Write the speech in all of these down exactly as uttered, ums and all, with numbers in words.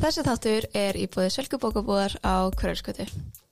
Þessi þáttur er í boði Sölku bókabúðar á Hverfisgötu.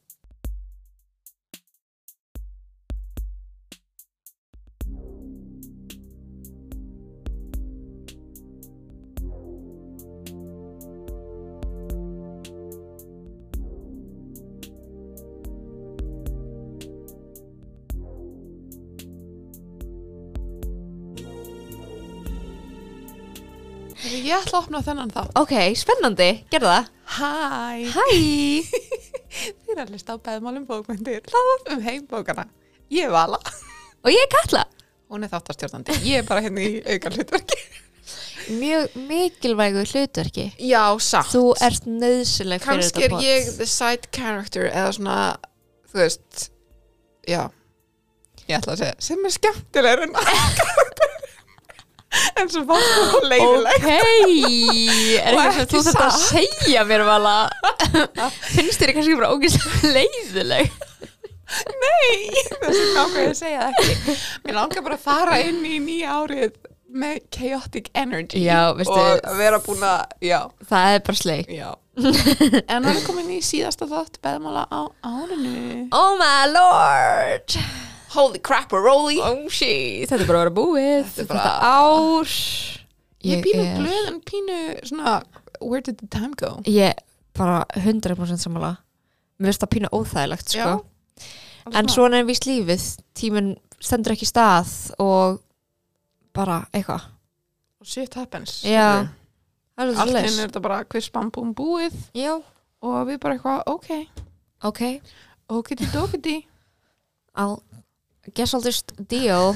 Ég ætla að opna þennan þá. Ok, spennandi, gerðu það. Hæ. Hæ. Þið er að hlusta á Beðmálum bókmyndir, hlaðvarp um heimbókana. Ég er Vala. Og ég er Katla. Hún er þáttarstjórnandi. Ég er bara hérna í auka hlutverki. Mjög mikilvægu hlutverki. Já, satt. Þú ert nauðsynleg fyrir Kannski þetta er ég the side character eða svona, þú veist, já. Ég ætla að segja, sem er skemmtilegur en en svo fannst það leiðilegt. Ok, er Og eitthvað sem ekki þú þarft að satt. segja mér, Vala? Finnst þér kannski bara ógeðslega leiðileg? Nei, þessi nákvæm ég að segja það ekki. Mér langar bara að fara inn í nýja árið með chaotic energy. Já, veistu- og vera búin að, já, Það er bara sleik. já. En það er komin í síðasta þátt Beðmála á árinu. Oh my lord. Holy crap, we're rolling. Oh shit, þetta er bara að vera búið. Þetta er Þetta, bara- ár. Ég er pínu glöð en pínu svona, where did the time go? Ég bara hundrað prósent sammála. Mér finnst það pínu óþægilegt, sko. Já. En svona er víst lífið. Tíminn stendur ekki í stað og bara eitthvað. Shit happens. Já. Það er Allt svoleiðis. henni er þetta bara hver spambúm búið Já, og við bara eitthvað, ok, ok. okiti dokiti. I'll guess I'll just deal.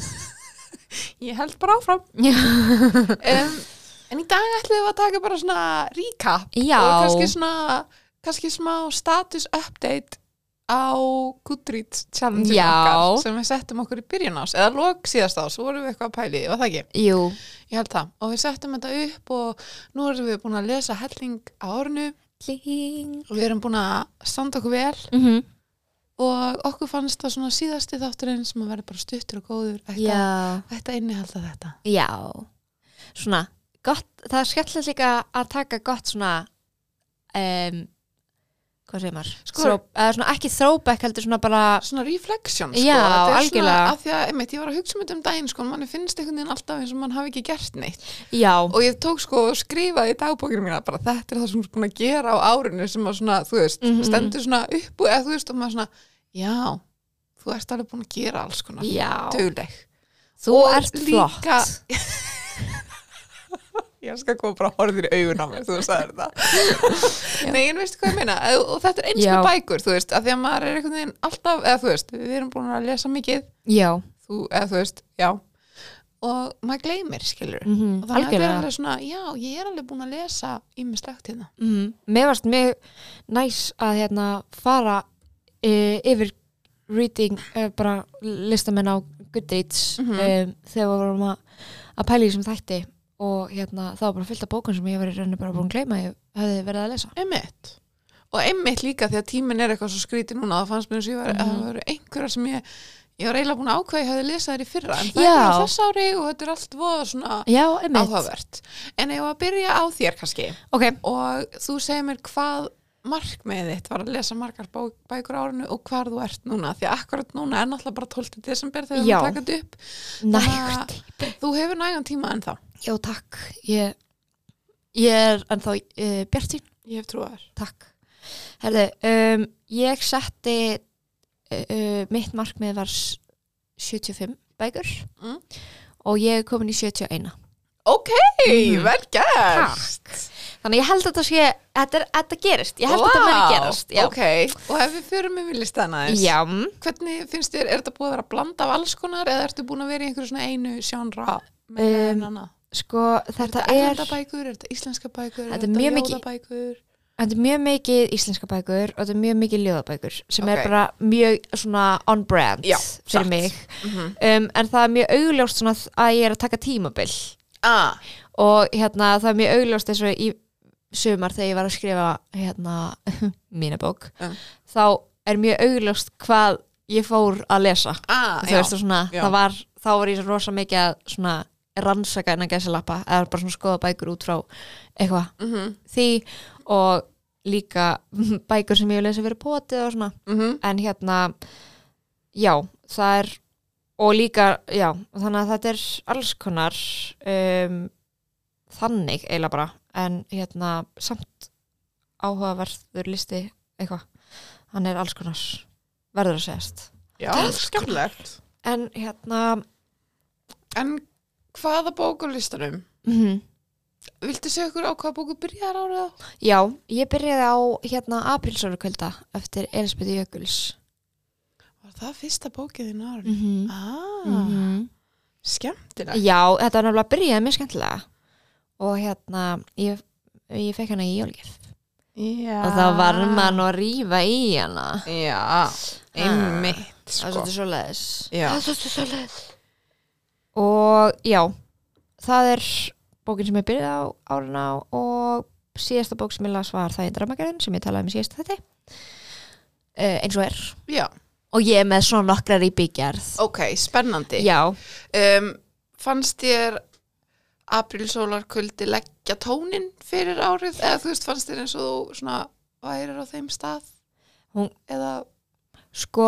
Ég held bara áfram. Já. um, En í dag ætlum við að taka bara svona recap Já. og kannski svona, kannski smá status update á Goodreads challenge Já. okkar sem við settum okkur í byrjun ás eða lok síðast ás, svo vorum við eitthvað að pæli, var það ekki? Jú. Ég held það, og við settum þetta upp og nú erum við búin að lesa helling á árinu Kling. og við erum búin að standa okkur vel Mhm. og okkur fannst það svona síðasti þátturinn sem að vera bara stuttur og góður ætti Já. að- ætti að innihalda þetta. Já. Svona, gott, það er skemmtilegt líka að taka gott svona, um, hvað segir maður? Sko- Þró, eða svona ekki throwback heldur svona bara, Svona reflection, sko. Já, Þetta er algjörlega. Svona, af því að, einmitt, ég var að hugsa um þetta um daginn, sko, manni finnst einhvern veginn alltaf eins og mann hafi ekki gert neitt. já, Og ég tók, sko, og skrifaði í dagbókinu mína, bara þetta er það sem þú ert búin að gera á árinu sem að svona, þú veist, Mhm. stendur svona upp og, eða þú veist, og maður svona, já, þú ert alveg búin að gera alls konar. já. Dugleg. Þú Og ert líka- flott. Ég skal koma bara að horfa þér í augun á mig, þú sagðir þetta. Nei, en veistu hvað ég meina? Og og þetta er eins Já. með bækur, þú veist, af því að maður er einhvern veginn alltaf, eða þú veist, við erum búin að lesa mikið, Já. þú, eða þú veist, já, og maður gleymir, skilur. Mhm, Og þannig að þetta er algjörlega. alveg svona, já, ég er alveg búin að lesa ýmislegt hérna. Mhm. Mér varst mjög næs að hérna fara e, yfir reading e, bara listamenn á Goodreads Mhm. um, þegar við vorum að, að pæla í þessum þætti og hérna það var bara fullt af bókum sem ég var í rauninni bara búin að gleyma að ég hefði verið að lesa. Einmitt. Og einmitt líka því að tíminn er eitthvað svo skrítið núna, það fannst mér eins og ég var, Mhm. að það voru einhverjar sem ég, ég var eiginlega búin að ákveða, ég hefði lesað þær í fyrra, en það Já. er bara þess ári og þetta er allt voða svona Já, einmitt. áhugavert. En ef að byrja á þér kannski, Ok, og þú segir mér hvað markmiðið þitt var að lesa margar bó, bækur á árinu og hvar þú ert núna, því að akkurat núna er náttúrulega bara tólfta desember þegar Já. við taka þetta upp. nægt. Þannig að Þú hefur nægan tíma ennþá. Já, takk. Ég, ég er ennþá uh, bjartsýn. Ég hef trúið þér. Takk. Herðu, um, ég setti uh, mitt markmið var s- sjötíu og fimm bækur Mm. og ég er komin í sjötíu og eina. Ok, Mhm. vel gert. Þannig ég held að þetta sé, þetta, er, þetta gerist, ég held að þetta muni gerast. Já. Ok, og ef við förum með listana þess, Já. hvernig finnst þér, er þetta búið að vera blanda af alls konar eða ertu búin að vera í einhverju svona einu sjánra með Um, um, annað? Sko, Er þetta þetta er, erlenda bækur, er þetta íslenska bækur, Þetta er mjög mikið- ljóðabækur? þetta er mjög mikið íslenska bækur og þetta er mjög mikið ljóðabækur sem Ok. er bara mjög svona on brand Já, fyrir satt. mig. Mm-hmm. Um, en það er mjög augljóst svona að ég er að taka tímabil. Ah, Og hérna það er mjög augljóst eins og í sumar þegar ég var að skrifa hérna mína bók Mm. þá er mjög augljóst hvað ég fór að lesa ah, þú já. veist og svona, Já. það var þá var ég svo rosa mikið að svona rannsaka innan gæsalappa eða bara svona skoða bækur út frá eitthvað Mm-hmm. því og líka bækur sem ég hef lesið fyrir potið og svona mm en hérna já, það er og líka, já, þannig að þetta er alls konar um, þannig eiginlega bara en hérna samt áhugaverður listi eitthvað, hann er alls konar verður að segjast Já, skemmtilegt en hérna En hvaða bók á listanum? mm Viltu segja okkur á hvaða bóku byrjar árið á? já, ég byrjaði á hérna aprílsólukvölda eftir Elísabetu Jökuls Var það fyrsta bókið þín árið? mm -hmm. Ah, Mm -hmm. skemmtilegt Já, þetta var nefnilega byrjaði mjög skemmtilega og hérna ég, ég fekk hana í jólgjöf Já og þá var mann að rífa í hana Já, einmitt það er sko. svolítið svoleiðis Já. það er svolítið svoleiðis og já, það er bókin sem ég byrjaði á áruna og síðasta bók sem ég las var Það í dramagerðin sem ég talaði um í síðasta þetta uh, eins og er Já, og ég er með svona nokkrar í byggjarð ok, spennandi já, um, Fannst þér aprílsólarkuldi leggja tónin fyrir árið eða þú veist, fannst þér eins og þú svona værir á þeim stað Hún- eða sko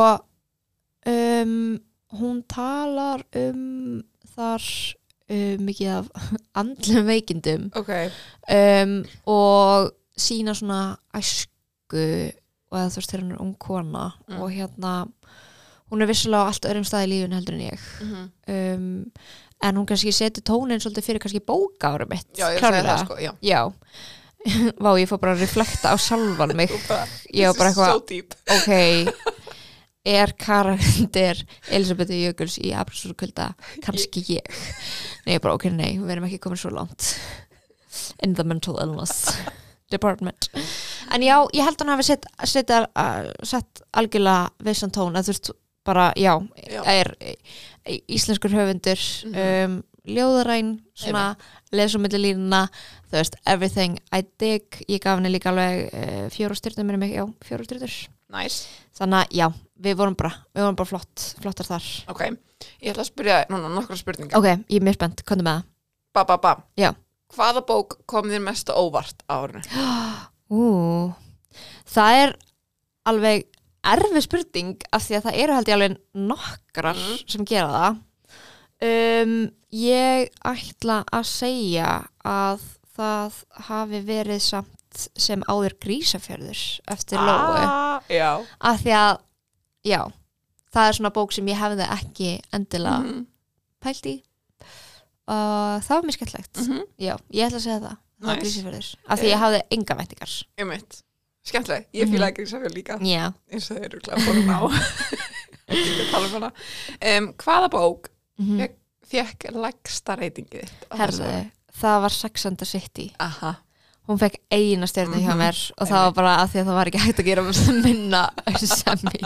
um, hún talar um þar um, mikið af andlum veikindum Ok, um, og sína svona æsku og eða þú veist þegar hún er ung kona Mm. og hérna hún er vissulega á allt öðrum staði í lífun heldur en ég mm -hmm. um, en hún kannski setur tónin svolítið fyrir kannski bókaárum mitt já, ég segi klárlega. það sko, já já vá, ég fór bara að reflekta á sjálfan mig ég var bara This is eitthvað so deep. ok, er karakter Elísabetu Jökuls í aprílsólukvölda kannski ég nei, bara ok, nei, við erum ekki komin svo langt in the mental illness department en já, ég held að hann hafi sett, sett, uh, sett algjörlega vissan tón að þú veist, bara, já, Já. er e, íslenskur höfundur Mhm. um, ljóðaræn svona, les á milli línuna þú veist, everything I dig ég gaf henni líka alveg uh, fjóra styrnur minni mig, já, fjóra styrnur Nice, þannig að já, við vorum bara við vorum bara flott, flottar þar ok Ég ætla að spyrja núna nokkra spurningar ok, ég er mjög spennt, komdu með Ba, ba, ba Já. Hvaða bók kom þér mest á óvart á árinu? það ú, það er alveg erfið spurning af því að það eru held ég alveg nokkrar Mm. sem gera það um, ég ætla að segja að það hafi verið samt sem áður Grísafjörður eftir Lóu ah, Já af því að, já það er svona bók sem ég hefði ekki endilega mm -hmm. pælt í og það var mjög skemmtlegt mm -hmm. já, ég ætla að segja það það var Nice. Grísafjörður af því ég hafði enga væntingar Einmitt Skemmtileg, ég fílaði ekki Grísafjörð líka já, eins og þeir eru klæða fórum á ekki að tala um hana um, Hvaða bók mm Fekk- fekk lægsta reytingið þitt á þessu herðu, ári? það var Sex and the City Aha, hún fekk eina stjörnu hjá Mhm. mér og það var bara að því að það var ekki hægt að gera minna semmi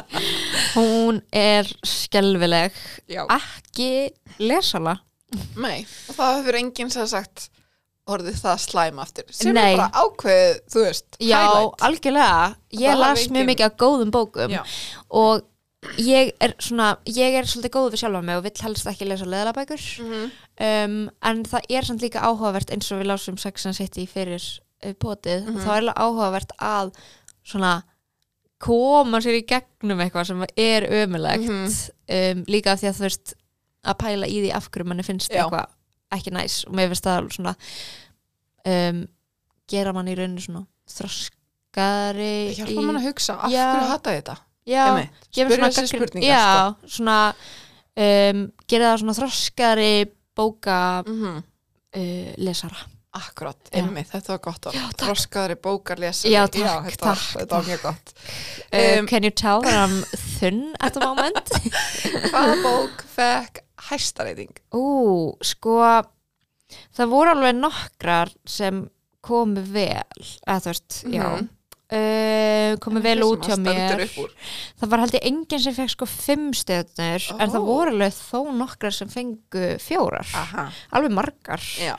hún er skelfileg já, ekki lesala nei og það hefur enginn sem sagt orðið það slæm aftur sem Nei. er bara ákveðið, þú veist já, highlight. algjörlega ég Það las hafi mjög engin- mikið af góðum bókum Já. og ég er svona ég er svolítið góð við sjálfa mig og vill helst ekki lesa leðalabækur Mhm. um, en það er samt líka áhugavert eins og við lásum Sex and the City fyrir uh, potið, Mhm. þá er alveg áhugavert að svona koma sér í gegnum eitthvað sem er ömulegt Mhm. um, líka af því að þú veist að pæla í því af hverju manni finnst Já. eitthvað ekki næs og mér finnst það alveg svona um, gera mann í rauninu svona þroskari Hjálpa mann að hugsa, af Já. hverju hata ég þetta? já, Einmitt. gefur Spyrja svona þessi gagnrýn- spurningar já, svona um, gera það svona þroskari bóka sko. mm uh, lesara Akkurat, Já. einmitt, þetta var gott orð. Já, takk. Þroskaðri bókarlesari. Já, takk, þetta, takk, Þetta var mjög gott. um, Um, can you tell that I'm thin at the moment Hvaða bók fekk hæsta reyting? ú, sko það voru alveg nokkrar sem komu vel eða þú veist, já Mhm. uh, komu vel út hjá Sem að stendur mér upp úr. það var held ég enginn sem fekk sko fimm stjörnur en það Ó. voru alveg þó nokkrar sem fengu fjórar Aha, alveg margar já.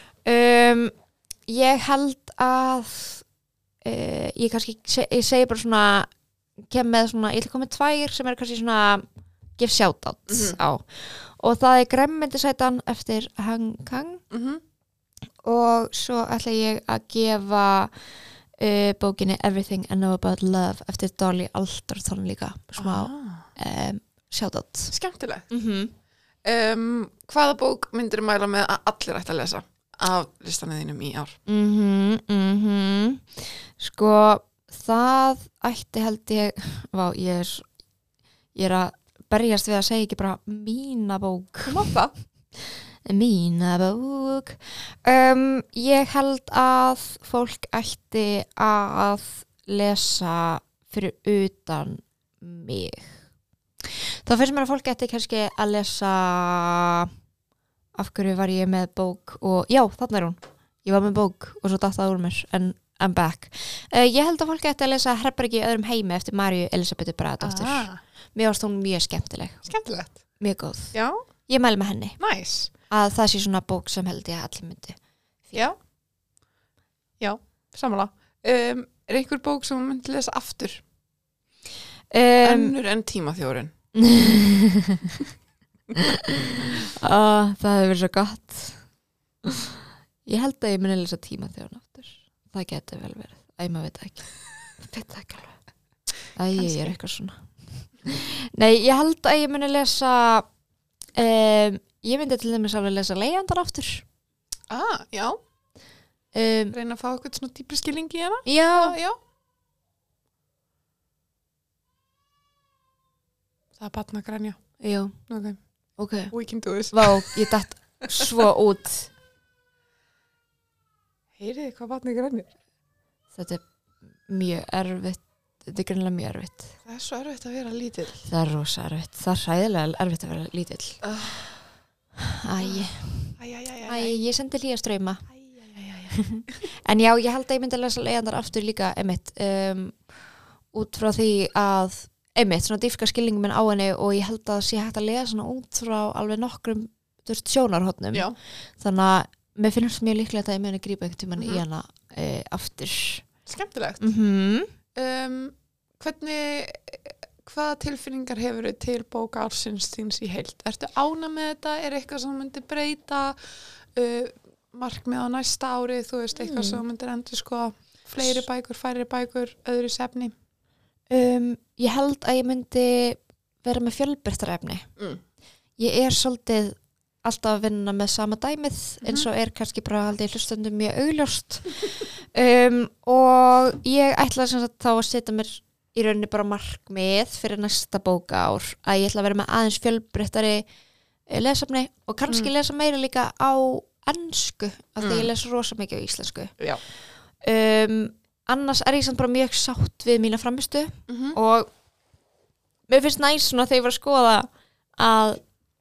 um, ég held að uh, ég kannski se, ég segi bara svona kem með svona, ég ætla að koma með tvær sem er kannski svona gef shoutout Mhm. á og það er gremmyndisætan eftir Hang Kang Mm og svo ætla ég að gefa uh, bókinni Everything I Know About Love eftir Dolly Alderton líka smá Ah, um, shoutout skemmtilegt. mm-hmm. Um, hvaða bók myndir mæla með að allir ætti að lesa af listanum þínum í ár? Mhm, mhm. Sko, það ætti held ég, vá, ég er, ég er að berjast við að segja ekki bara mína bók. Þú mátt það. Mína bók. Um, ég held að fólk ætti að lesa fyrir utan mig. Þá finnst mér að fólk ætti kannski að lesa af hverju var ég með bók og já, þarna er hún. Ég var með bók og svo datt það úr mér en I'm back. Uh, ég held að fólk ætti að lesa Herbergi í öðrum heimi eftir Maríu Elisabethu Bragadóttur. Ah, Mér varst hún mjög skemmtileg, skemmtilegt. mjög góð. Já, Ég mæli með henni næs. að það sé svona bók sem held ég að allir myndi. Já, já, samanlega. Um, er einhver bók sem þú myndir lesa aftur? Um, Önnur en Tímaþjórinn. ah, það hefur verið svo gott. Ég held að ég muni lesa Tímaþjórinn aftur. Það geti vel verið. Æ, maður veit það ekki. Veit það ekki alveg. Æ, ég er eitthvað svona. Nei, ég held að ég muni lesa um, ég myndi til dæmis alveg lesa Leigjandar aftur. Ah, já, Um, reyna að fá eitthvað svona dýpri skilning í hana. já, Ah, já. Það er batna grænja. já, Ok, ok. we can do this. Vá, ég datt svo út. Heyriði hvað batna grænja? Þetta er mjög erfitt. Þetta er greinlega mjög erfitt. Það er svo erfitt að vera lítill. Það er rosa erfitt. Það er hræðilega erfitt að vera lítill. Uh, Æ, æ, æ, æ, æ, æ, ég sendi hlýja ströyma. æ, æ, æ, æ. En já, ég held að ég myndi að lesa Leigjandar aftur líka, einmitt, um, út frá því að, einmitt, svona dýfka skilningum minn á henni og ég held að það sé hægt að lesa svona út frá alveg nokkrum, þú veist, sjónarhotnum. Já, Þannig að mér finnst mjög líklegt að ég muni grípa einhvern tímann Mhm. í hana e, aftur. skemmtilegt. Mhm. Um, hvernig, hvaða tilfinningar hefur þau til bóka ársins þíns í heild? Ertu ána með þetta? Er eitthvað sem myndi breyta uh, markmið á næsta ári? Þú veist, eitthvað Mm. sem myndir endur sko fleiri bækur, færri bækur, öðru sefni? Um, ég held að ég myndi vera með fjölbreyttarefni. Mm. Ég er svolítið alltaf að vinna með sama dæmið eins og er kannski bara haldið hlustundum mjög augljóst um, og ég ætla sem sagt þá að setja mér í rauninni bara markmið fyrir næsta bókaár að ég ætla að vera með aðeins fjölbreyttari eh, lesefni og kannski Mm. lesa meira líka á ensku af því Mm. ég lesa rosa mikið á íslensku. Já. Um, annars er ég samt bara mjög sátt við mína framistu Mm -hmm. og mér finnst næst svona þegar ég var að skoða að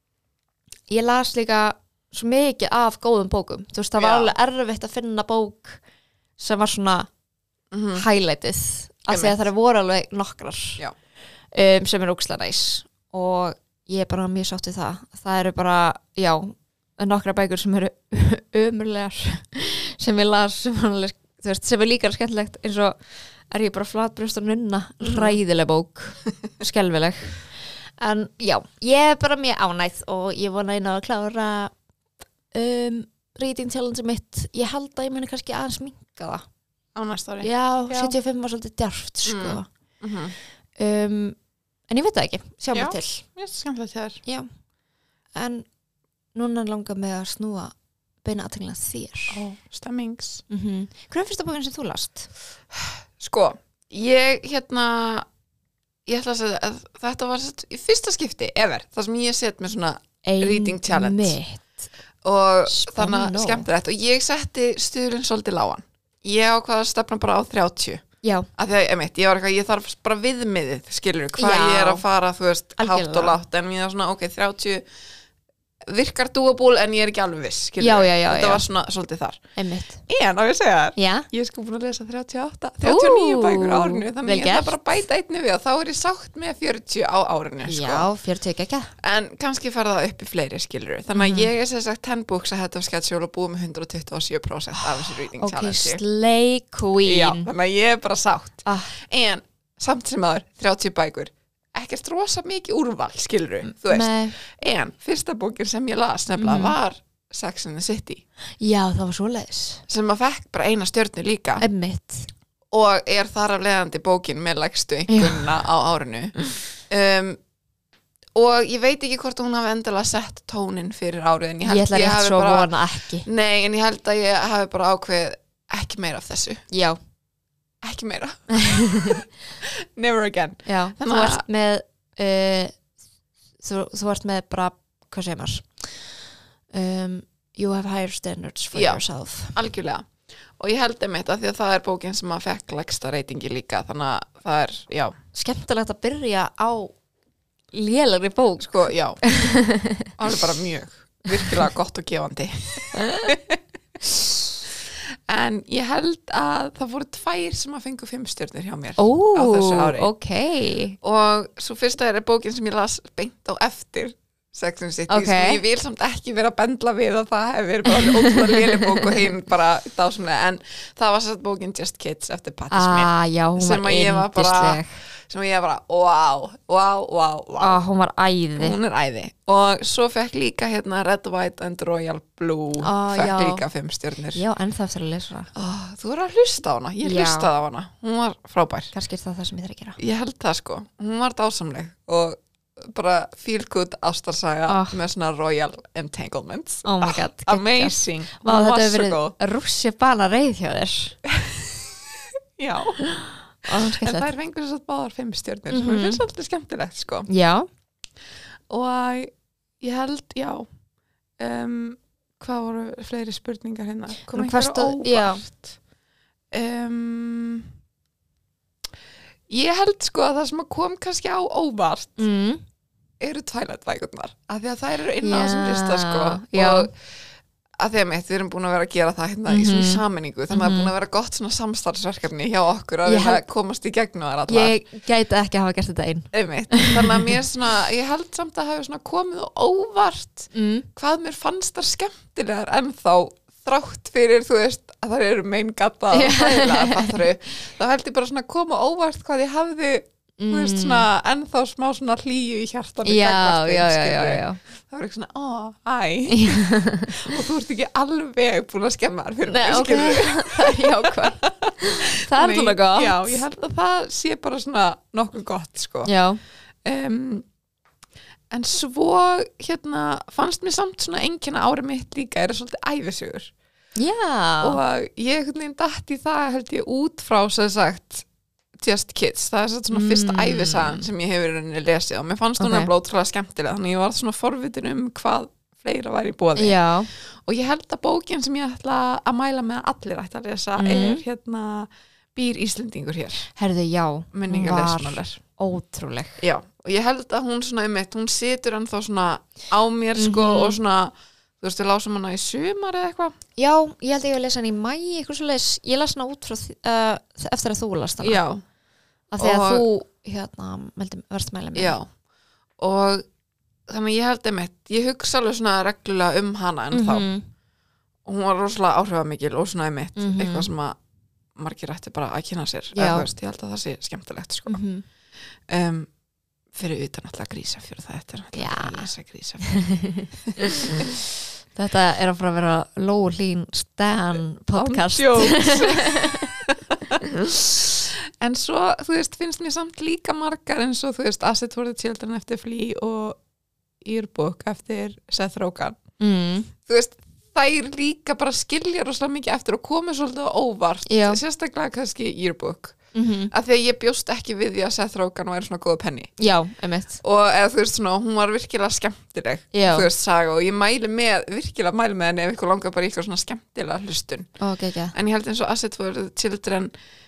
ég las líka svo mikið af góðum bókum. Þú veist, það var Já. alveg erfitt að finna bók sem var svona Mm -hmm. highlightið af því að Einmitt. það voru alveg nokkrar Já. um, sem er ókslega næs og ég er bara mjög sátt við það. Það eru bara, já, nokkra bækur sem eru ömurlegar sem ég las sem, alveg, þú veist, sem er líka skemmtilegt eins og er ég bara flatbrjóst og nunna ræðileg bók, skelfileg en já, ég er bara mjög ánægð og ég vona einu að klára um, reading challenge mitt. Ég held að ég muni kannski aðeins minka það. Á næsta ári. Já, Já. sjötíu og fimm var svolítið djarft sko. Mm -hmm. um, en ég veit það ekki, sjá Já. mig til. Mér finnst skemmtilegt þér. Já, en núna langar mig að snúa beina aðtengla þér. Ó, stemmings. Mm -hmm. Hvað er fyrsta bókin sem þú last? Sko, ég hérna ég ætla að segja að þetta var sett, í fyrsta skipti ever, það sem ég set með svona Reading challenge. Einmitt. og Spennandi. þannig að skemmtilegt og ég setti stuðlinn svolítið lágan. Ég ákvað að stefna bara á þrjátíu Já, af því að einmitt, ég var eitthvað, ég þarf bara viðmiðið skilur, hvað Já. ég er að fara þú veist, hátt Algjörlega. og látt en ég er svona, ok, þrjátíu virkar doable en ég er ekki alveg viss skilur, Já, já, já, þetta já. var svona svolítið þar einmitt. en á ég að segja þér, Já, ég er sko búin að lesa þrjátíu og átta, þrjátíu og níu Ú, bækur á árinu þannig vel ég ætla gert. bara að bæta einni við og þá er ég sátt með fjörutíu á árinu sko. já, fjörutíu ekki. en kannski fara það upp í fleiri skilur þannig að Mhm. ég er sem sagt ten books ahead of schedule og búið með hundrað tuttugu og sjö prósent af þessu reading Ok, challenge slay queen. Já, þannig að ég er bara sátt Ah, en samt sem aður, þrjátíu bækur ekkert rosa mikið úrval skilur þú veist, með, en fyrsta bókin sem ég las nefnilega Mhm. var Sex and the City já, það var svoleiðis. sem að fekk bara eina stjörnu líka Einmitt. og er þar af leiðandi bókin með lægstu einhverjuna á árinu um, og ég veit ekki hvort hún hafi endilega sett tónin fyrir árið en ég held Ég ætla ég rétt hafi svo að bara, vona ekki. nei, en ég held að ég hafi bara ákveð ekki meira af þessu, Já, ekki meira never again já. Þú Þannig að- ert með uh, þú, þú ert með bara, hvað segir maður? Um, you have higher standards for Já. yourself. algjörlega og ég held einmitt að því að það er bókin sem að fekk lægsta reytingi líka þannig að það er, já, Skemmtilegt að byrja á lélegri bók. sko, já alveg bara mjög, virkilega gott og gefandi en ég held að það voru tvær sem að fengu fimm stjörnur hjá mér Ó, á þessu ári ok. og svo fyrsta er bókin sem ég las beint á eftir Sex and the City, Ok. sem ég vil samt ekki vera að bendla við að það hefur verið bara ótrúlega léleg bók og hinn bara dásumlega en það var satt bókin Just Kids eftir Patti Smith Ah, já, hún Sem var að ég var bara- yndisleg. sem ég bara, wow, wow, wow, wow Ah, hún var æði. hún er æði og svo fekk líka hérna Red, White and Royal Blue Ah, fekk já. líka fimm stjörnur Já, en það eftir að lesa. oh, þú er að hlusta á hana, ég Já. hlustaði á hana hún var frábær, Kannski er það það sem ég þarf að gera. ég held það sko hún var dásamleg og bara feel good ástarsaga Ah. með svona royal entanglements Oh my god, Ah, geggjað. amazing, Vá, hún þetta var hefur svo verið góð rússi bana reið hjá þér. já, Ó, það er en skemmtilegt. það er fengur svo báðar fimm stjörnur sem Mhm. ég finnst alltaf skemmtilegt sko Já, og ég held, já um, hvað voru fleiri spurningar hérna kom En einhver hvað á stóð- já. óvart um, ég held sko að það sem að kom kannski á óvart mm. eru Twilight bækurnar af því að þær eru inn á Já, þessum lista sko já. og að því að mitt, við erum búin að vera að gera það hérna í svona Mhm. sammenningu, þannig að það er búin að vera gott svona samstarfsverkefni hjá okkur að Ég við held- komast í gegnum þar allar Ég gæti ekki að hafa gert þetta einn. Einmitt. þannig að mér svona, ég held samt að hafa svona komið á óvart Mm. hvað mér fannst það skemmtilegar ennþá þrátt fyrir, þú veist, að það eru meingata og hægilega fattaru, þá held ég bara svona koma á óvart hvað ég hafði þú veist, svona ennþá smá svona hlýju í hjartan Já, já, já, já, já. það var ekki svona, ó, æ og þú ert ekki alveg búin að skemma þar fyrir Nei, mig, ok, skilurðu. það er jákvæð. Það er Nei, svona gott. já, ég held að það sé bara svona nokkuð gott, sko Já. um, en svo hérna, fannst mér samt svona einkenna árið mitt líka, er svolítið æfisugur Já. og ég einhvern veginn datt í það held ég út frá sem sagt Just Kids, það er satt svona fyrsta Mm. æfisagan sem ég hefur í rauninni lesið og mér fannst hún Ok. okay. blótrúlega skemmtilega þannig ég var svona forvitin um hvað fleira var í boði Já. og ég held að bókin sem ég ætla að mæla með að allir ætti að lesa Mm. er hérna Býr Íslendingur hér, Herðu, já. minningar Var lesmálar ótrúleg. Já, og ég held að hún svona um eitt, hún situr ennþá svona á mér sko Mhm. og svona, þú veist, við lásum hana í sumar eða eitthvað. Já, ég held að ég var að lesa hann í mæ, eitthvað svo leis. Ég las hana út frá því, uh, eftir að þú las hana. Já, Af því að og- þú, hérna, meldi, verðst mæla mér. já. Og þannig að ég held um eitt, ég hugsa alveg svona reglulega um hana ennþá Mhm. og hún var rosalega áhrifamikil og svona um eitt, Mhm. eitthvað sem að margir ætti bara að kynna sér. Já. Eða, þú veist, ég held að það sé skemmtilegt sko. Mhm. Um, fyrir utan alltaf Grísafjörð, þetta er alltaf Já. að lesa Grísafjörð. Þetta er að fara að vera Lóu Hlín Stan podcast. En svo, þú veist, finnst mér samt líka margar eins og, þú veist, Asset for the Children eftir Flea og Yearbook eftir Seth Rogen. Mm. Þú veist, þær líka bara skilja rosalega mikið eftir og komið svolítið á óvart. Já. Sérstaklega kannski Yearbook. Mm Af því að ég bjóst ekki við því að Seth Rogen væri svona góða penni. Já, einmitt. Og eða þú veist svona, hún var virkilega skemmtileg. Já. Þú veist, saga og ég mæli með, virkilega mæli með henni ef ykkur langar bara í ykkur svona skemmtilega hlustun. Ó, ekki. En ég held eins og Asset for the Children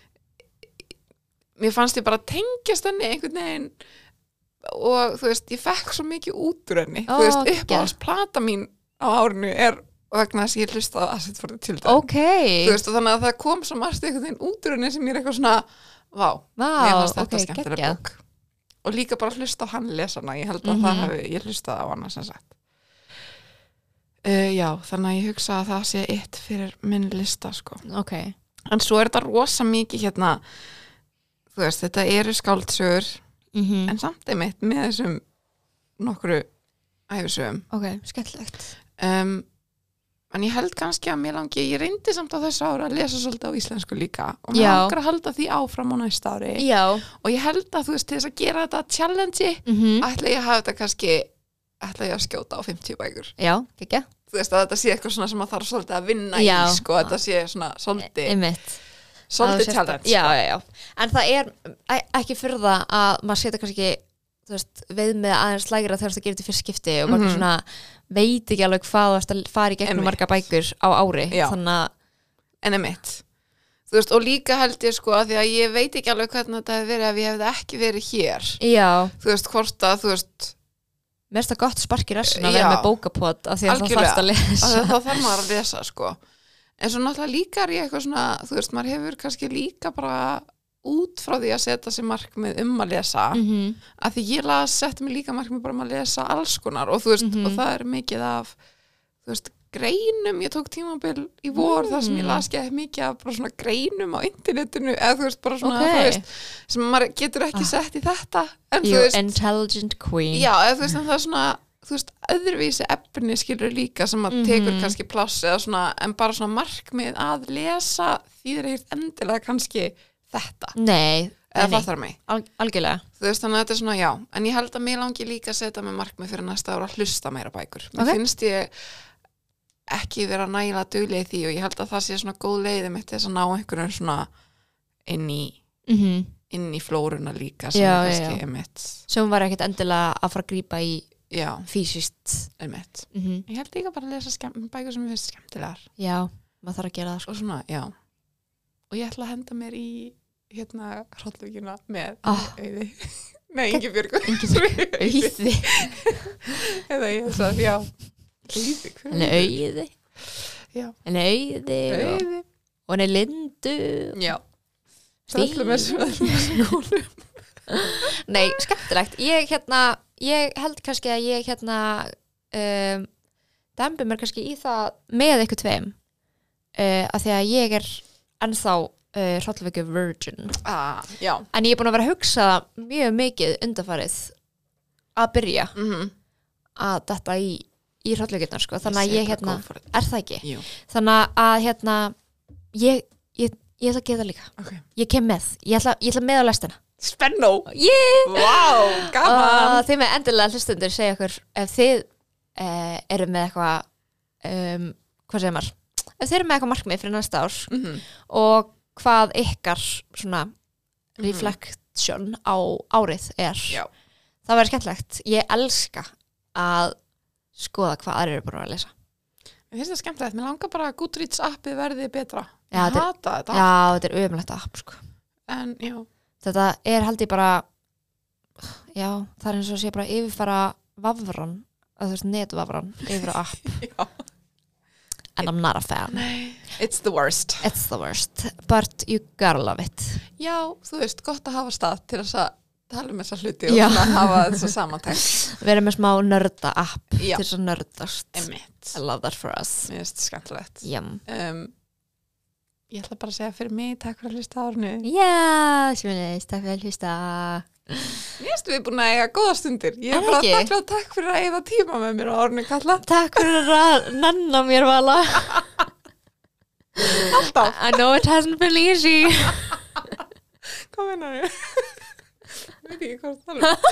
mér fannst ég bara tengjast henni einhvern veginn og þú veist, ég fekk svo mikið út úr henni Ó, þú veist, geggjað. uppáhalds plata mín á árinu er vegna þess að ég hlusta á Asset for the Children Ok. þú veist, og þannig að það kom svo margt einhvern veginn út úr henni sem ég er eitthvað svona vá, Vá, mér fannst þetta ok, skemmtileg geggjað. bók og líka bara hlusta á hann lesana ég held að Mhm. það hafi, ég hlustaði á hana sem sagt uh, já, þannig að ég hugsa að það sé eitt fyrir minn lista sko Ok. en svo er þetta rosa mikið hérna þú veist, þetta eru skáldsögur Mm en samt einmitt með þessum nokkru æfisögum Ok, skemmtilegt. um, en ég held kannski að mér langi, ég reyndi samt á þessu ára að lesa svolítið á íslensku líka og mér Já. langar að halda því áfram á næsta ári Já. og ég held að þú veist til þess að gera þetta challenge Mm ætla ég að hafa þetta kannski ætla ég að skjóta á fimmtíu bækur Já, ekki. þú veist að þetta sé eitthvað svona sem að þarf svolítið að vinna Já. í sko, þetta sé svona svolítið Einmitt. svolítið Að þú challenge sért- Já, sko. já, já. En það er e- ekki fyrir það að maður setja kannski, þú veist, veið með aðeins lægra þegar það gerir þetta fyrst skipti og bara Mhm. svona veit ekki alveg hvað þú ert að fara í gegnum Einmitt. marga bækur á ári. Já. Þannig að, en emitt þú veist, og líka held ég sko að því að ég veit ekki alveg hvernig þetta hefði verið ef ég hefði ekki verið hér já, þú veist, hvort að þú veist mér finnst það gott spark í rassin að Já. vera með bókapot af því að það Algjörlega. þarfst að lesa. að þá þarf maður að lesa sko en svo náttúrulega líka er ég eitthvað svona þú veist, maður hefur kannski líka bara út frá því að setja sér markmið um að lesa Mm -hmm. að því ég las, setti mig líka markmið bara um að lesa alls konar og þú veist, Mhm. og það er mikið af þú veist, greinum, ég tók tímabil í vor Mm. þar sem ég las ekki mikið af bara svona greinum á internetinu eða þú veist, bara svona, Ok. þú veist sem maður getur ekki Ah. sett í þetta en þú You veist, intelligent queen. já, eða þú veist, en það er svona þú veist, öðruvísi efni skilur líka sem að Mhm. tekur kannski pláss eða svona, en bara svona markmið að lesa þýðir ekkert endilega kannski þetta, Nei, eða nei, fattar mig al algjörlega. þú veist, þannig að þetta er svona, já en ég held að mér langi líka að setja mig markmið fyrir næsta ára að hlusta meira bækur mér Ok. finnst ég ekki vera nægilega duglega í því og ég held að það sé svona góð leiði mitt til þess að ná einhverjum svona inn í, Mm inn í flóruna líka sem Já, er já, kannski já. einmitt, Sem var ekkert endilega að fara að grípa í já, fysiskt. einmitt Mm -hmm. ég held líka bara að lesa skemm, bækur sem ég finnst skemmtilegar Já, maður þarf að gera það sko. og svona, já og ég ætla að henda mér í hérna hrollvíkina með Ah. Auði nei, Ingibjörgu Ingibjörgu. Auði. eða ég þess að, já Auði, hver Henni auði. Já. Henni auði. Og, Auði, og henni lindu. já Stíl. öllum þessum öllum þessum konum Nei, skemmtilegt. Ég hérna, ég held kannski að ég hérna um, dembi mér kannski í það með ykkur tveim uh, af því að ég er ennþá uh, hrollvekju virgin. ah, já En ég er búin að vera að hugsa mjög mikið undanfarið að byrja mm að detta í, í hrollvekjurnar sko. Þannig að ég hérna, er það ekki? Jú. Þannig að hérna ég, ég, ég ætla að gera það líka. Okay. Ég kem með, ég ætla, ég ætla með á lestina. Spennó, Yeah! wow, gaman Og þið með endilega hlustundur segja okkur ef þið uh, eru með eitthvað um, hvað segir maður ef þið eru með eitthvað markmið fyrir næsta ár mm -hmm. og hvað ykkar svona Mhm. reflection á árið er Já. það verður skemmtlegt. Ég elska að skoða hvað aðrir eru búin að lesa. Mér finnst það skemmtilegt, mér langar bara að Goodreads appið verði betra Já, ég þetta er- hata þetta Já, þetta er ömulegt app sko. en já, Þetta er held ég bara já, það er eins og sé bara yfirfara vafran, að þú veist netvafran yfir á app já. and I'm not a fan. It's the worst It's the worst, but you gotta love it. Já, þú veist, gott að hafa stað til þess að tala um þessa hluti Já. og svona hafa þessa samantækt Við erum með smá nörda app Já. til þess að nördast. Emitt, I love that for us. mér finnst skemmtilegt Yum. um, Ég ætla bara að segja fyrir mig takk fyrir að hlusta á árnu Já, sjöfnilegist, takk fyrir að hlusta. Mér finnst við búin að eiga góða stundir Ég Er er bara ekki? þakklátt takk fyrir að eiga tíma með mér á árnu kalla Takk fyrir að nenna mér vala. Alltaf, I know it hasn't been easy. hvað meinar ég? Veit ekki hvað það er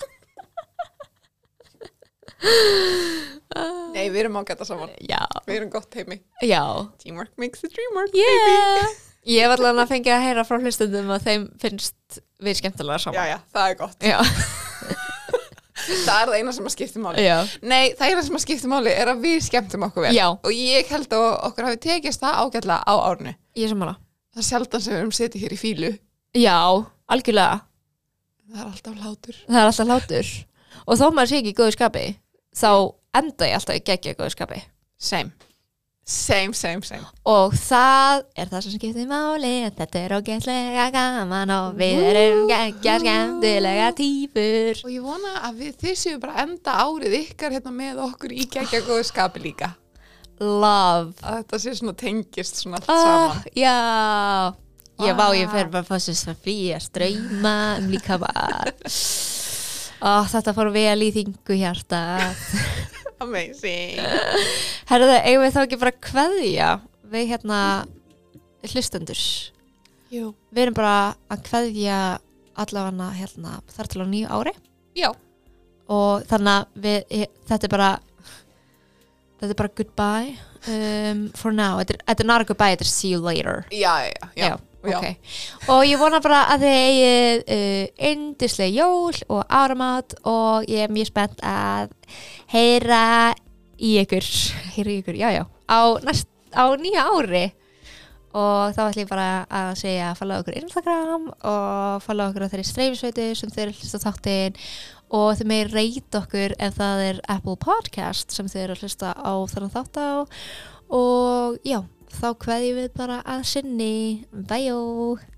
Nei, við erum ágæta saman Já, Við erum gott heimi já. Teamwork makes the dream work, Yeah. Ég hef allan að fengja að heyra frá hlustundum að þeim finnst við skemmtilega baby saman. Já, já, það er gott Já. Það er það eina sem að skipta máli Já. Nei, það eina sem að skipta máli er að við skemmtum okkur vel Já. Og ég held að okkur hafi tekist það ágætlega á árnu Ég er sammála. Það er sjaldan sem við erum setið hér í fílu Já, algjörlega. Það er alltaf hlátur Það er alltaf hlátur. Og þó maður sé ekki í góðu skapi, þá enda ég alltaf í geggja í góðu skapi. Same Same, same, same Og það er það sem skiptir máli, að þetta er ógeðslega gaman og við erum geggja skemmtilega típur. Og ég vona að við, þið séu bara enda árið ykkar hérna með okkur í geggja góðu skapi líka Love. Að þetta sé svona tengist svona allt Oh, saman já. Ég vá, Ah. ég fer bara að fá sér svona frí að ströyma um líka bara. Ó, þetta fór vel í þingu hjarta. Amazing. Herðu, eigum við þá ekki bara að kveðja við hérna hlustendur? Jú. Við erum bara að kveðja allavega hérna þar til á nýju ári. Já. Og þannig að við, þetta er bara þetta er bara goodbye um, for now. Þetta er, þetta er not a goodbye, þetta er see you later. Já, já, já. já. Okay. Og ég vona bara að þið eigið uh, yndisleg jól og áramót og ég er mjög spennt að heyra í ykkur heyra í ykkur, já já á, næst, á nýja ári og þá ætlum ég bara að segja follow okkur Instagram og follow okkur á þeirri streymisveitu sem þeir hlusta þáttinn og þið megið rate okkur ef það er Apple Podcast sem þeir hlusta á þennan þátt á og já þá kveðjum við bara að sinni. Bye.